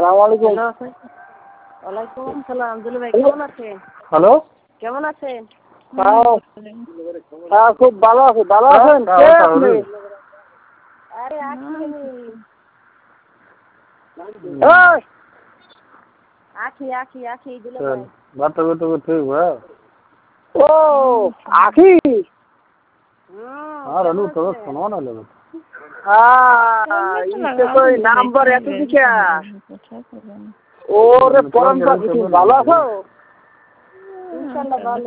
আসসালামু আলাইকুম। ওয়ালাইকুম আসসালাম। দুলু ভাই কেমন আছেন? হ্যালো, কেমন আছেন? হ্যাঁ খুব ভালো আছে। ভালো আছেন? কে আপনি? আরে আখি এই, আখি দুলু ভাই। বাটা বাটা বাটা ও আখি। আর আলু তো শোনো না লে। इससे कोई নাম্বার এত দিকে ওরে পরম কিছু ভালো আছো? ইনশাআল্লাহ ভালো।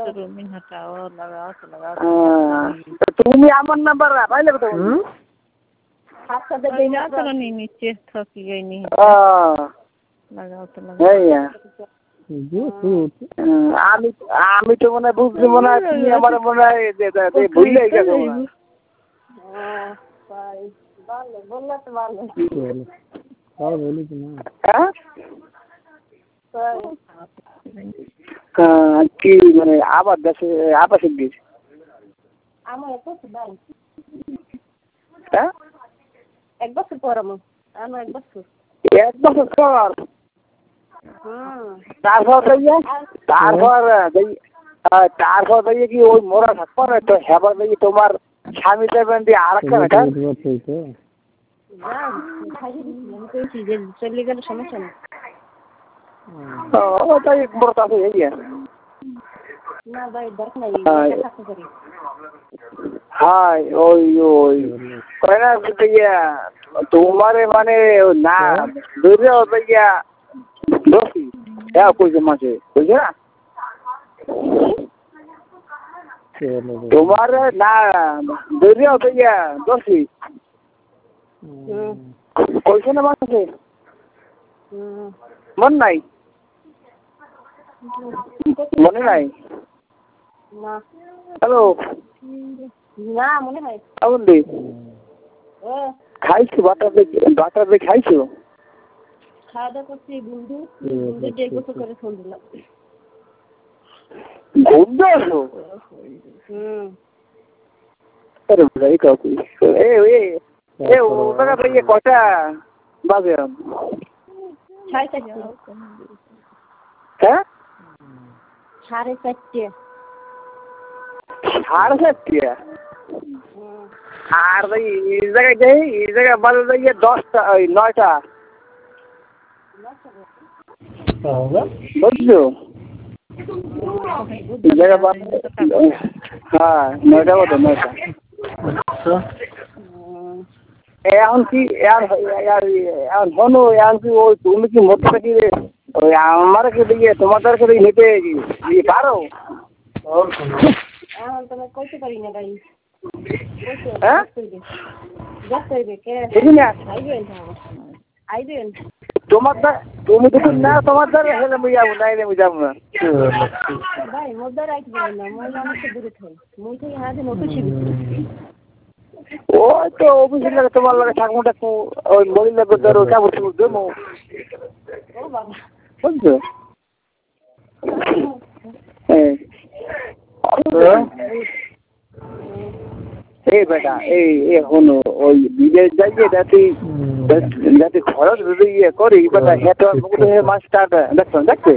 তুমি আমার নাম্বার পাইলে তো আচ্ছা দেখি না তো নিচে থাকি গইনি। লাগাও তো আমি তো মনে বুঝছি মনে হয় তুমি আমার মনে হয় ভুলে গেছো। ভালো বললে তো ভালো। কি মানে আবার দেশে আবাসিক দিস আমার এক বছর ভাই। হ্যাঁ 1 বছর পর আমার 1 বছর। 1 বছর পর তারপর দিয়ে কি ওই মোরা থাকবো না তো হেবার দিয়ে তোমার স্বামী দেবেন দিয়ে আর একটা চলে গেলে সমস্যা নেই। ওটাই বড় আছে না ভাই দরকার নাই থাকতে পারি। হ্যাঁ ওই কয় না তোমারে মানে না দূরে হইয়া দোষী হ্যাঁ কইছে মাঝে কইছে না তোমার না দূরে হইয়া দোষী কইছে না মাঝে মনে নাই হ্যালো না মনে হয় আবুন্দি খাইছো বাটার দিয়ে খাইছো? খাওয়া দাওয়া করছি বন্ধু 1.5 বছর করে ফোন দিলাম। ঘুরতে আসো? আরে ভাই কাকু ওটা কটা বাজে? 4:30। হ্যাঁ 4:30। 4:30 আর ভাই এই জায়গায় বাজে যাইয়ে 10টা 9টা বুঝছো? হ্যাঁ 9টা মতো 9টা। এখন কি এখন শোনো এখন কি ওই তুমি কি মধ্যে থাকি ওই আমার কে দিয়ে তোমাদেরকে দিয়ে নিতে পারো? তোমার কইতে পারি না ভাই। হ্যাঁ আইবেন তুমি যদি না তোমার দ্বারা হেলে মুই যাবো না এলে মুই যাবো না ভাই মোর দ্বারা আইতে পারবেন না। মই অনেক দূরে থাকি। মই থেকে হাতে অফিসে ওই তো অফিসের লাগে তোমার লাগে ঠাকুমাটা ওই মহিলা ধরো কেমন দেবো ও বাবা বুঝছো? এই বেটা এই হনো ওই বিদেশ যাইয়ে যাতে খরচ ইয়ে করি বেটা হেঁটে মাছটা দেখছো দেখছো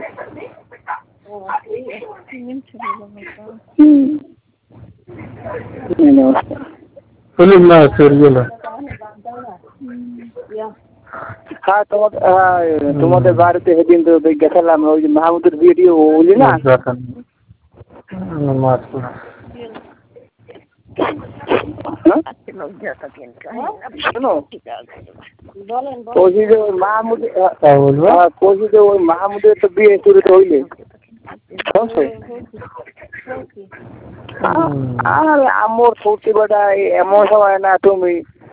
হ্যাঁ তোমাদের বাড়িতে সেদিন তো গেছিলাম ওই যে মাহমুদের ভিডিও বলি না শোনো কৌশি যে ওই মাহমুদের তো বিয়ে করে তো হইলে আর আমার সত্যি বেটা এমন সময় না তুমি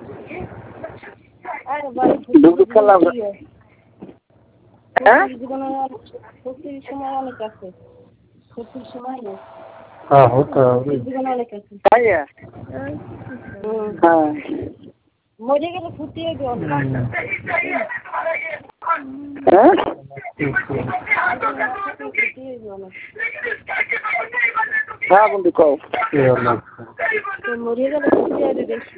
দুধ খেলাম হ্যাঁ সময় অনেক আছে। সময় নেই। তাই হ্যাঁ মরে গেলে ফুটিয়ে গেল। হ্যাঁ বন্ধু কও মরে গেলে ফুটিয়ে বেশি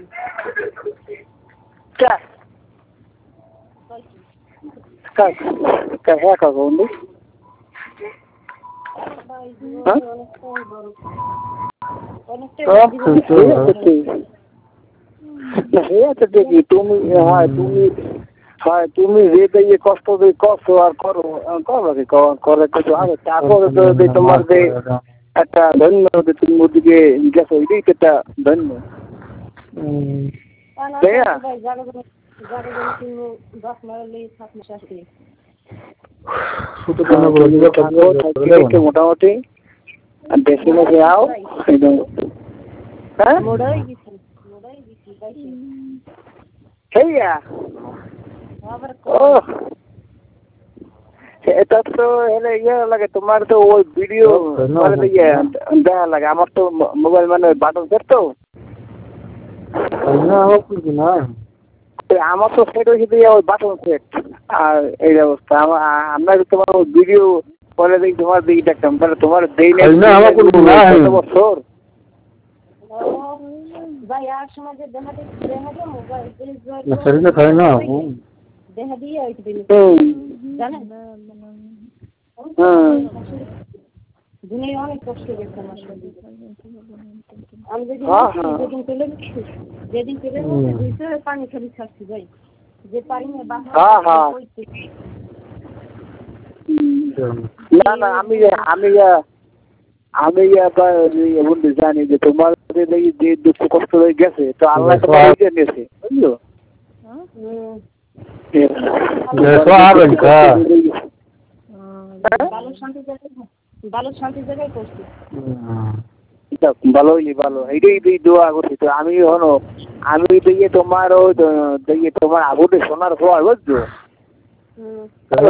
হ্যাঁ কাকা বন্ধু দেখি তুমি তুমি যেটা ইয়ে কষ্ট দিয়ে করছো আর করো করে কিছু আগে তারপরে তো তোমার যে একটা ধন্য তুমি ওদিকে গেছো এটাই তো একটা ধন্য মোটামুটি বেশি মধ্যে আও হ্যাঁ ও এটা তো হলে ইয়ে লাগে তোমার তো ওই ভিডিও মানে ইয়ে দেখা লাগে আমার তো মোবাইল মানে বাটন সেট তো আমার তো সেট হয়েছে দিয়ে ওই বাটন সেট আর এই অবস্থা আমরা তোমার ওই ভিডিও বলে দিই তোমার দিকে দেখতাম তাহলে তোমার দেই না বছর অনেক কষ্ট গেছে আমার আমি যেদিন পেলে পানি খালি ছাড়ছি ভাই যে পারি না না আমি বন্ধু জানি যে তোমার যে দুঃখ কষ্ট হয়ে গেছে তো আল্লাহ তোমার নিয়েছে বুঝলো ভালো এইটাই দোয়া করছি তো আমি হনো আমি দিয়ে তোমার তোমার আগুনে সোনার খোয়া বুঝছো হ্যালো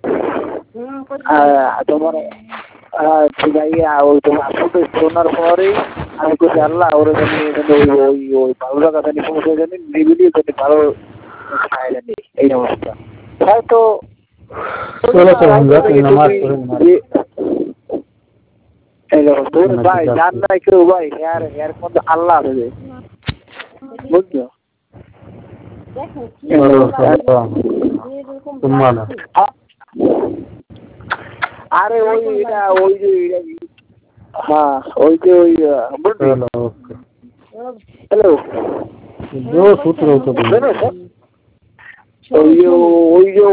তোমার ঠিক আছে ওই তোমার আগুনে সোনার পরে আমি করছি আল্লাহ ওরা জানি ওই ভালো লাগা জানি সমস্যা জানি নিবিলি জানি ভালো খায় জানি এই অবস্থা হয়তো ভাই জান নাই কেউ ভাই হেয়ার মধ্যে আল্লাহ আছে বুঝছো আরে ওই এটা ওই যে হ্যাঁ ওই যে ওই হ্যালো ওই যে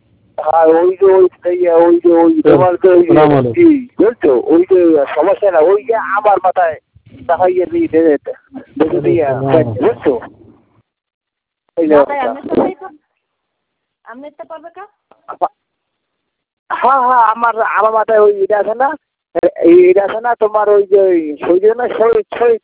তোমার বুঝছো ওই যে সমস্যা না ওই যে আমার মাথায় হইয়ে দিয়ে বুঝছো হ্যাঁ আমার মাথায় ওই এটা আছে না এটা আছে না তোমার ওই যে শহীদ না শহীদ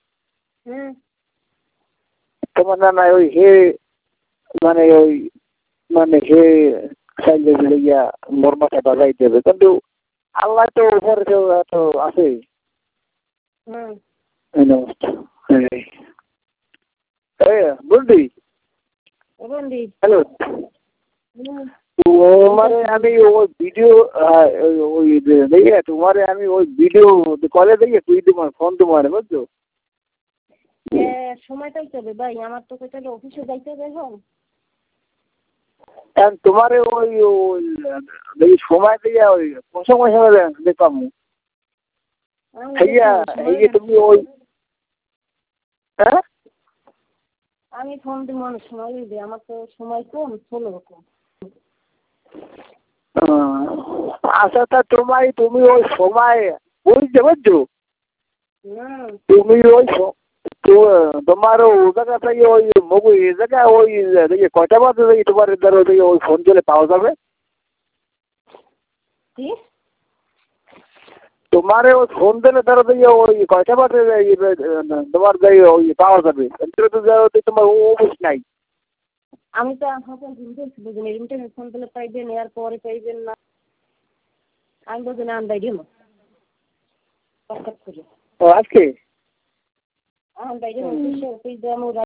তোমার না ওই হে মানে ওই মানে হে চাইলে বলে গিয়া মোর মাথায় বাজাই দেবে কিন্তু আল্লাহ তো উপরে তো আছে বুঝলি হ্যালো তোমারে আমি ওই ভিডিও ওই দেখে তোমারে আমি ওই ভিডিও কলে দেখে তুই তোমার ফোন তোমার বুঝছো সময়টাই চলে ভাই আমার তো কোথাও অফিসে যাইতে হবে তোমারে ওই সময় দিয়ে ওই সময় দেখলাম তুমি ওই হ্যাঁ আমি ফোন দিব অনেক সময় দিই আমার তো সময় কম চলো রকম আচ্ছা তা তুমি ওই সময় বুঝতে পারছো তুমি ওই তোমার ও জায়গাটা ওই মগু এই জায়গা ওই কয়টা বাজে তোমার ধরো ওই ফোন চলে পাওয়া যাবে তোমার ওই ফোন দিলে ধরো ওই কয়টা বাজে তোমার ওই পাওয়া যাবে তোমার অফিস নাই আমি তো বুঝিনি ইন্টারনেট ফোন দিলে পাইবেন এর পরে পাইবেন না আমি বুঝিনি আন্দাই দিব ও আজকে আন্দাই দিব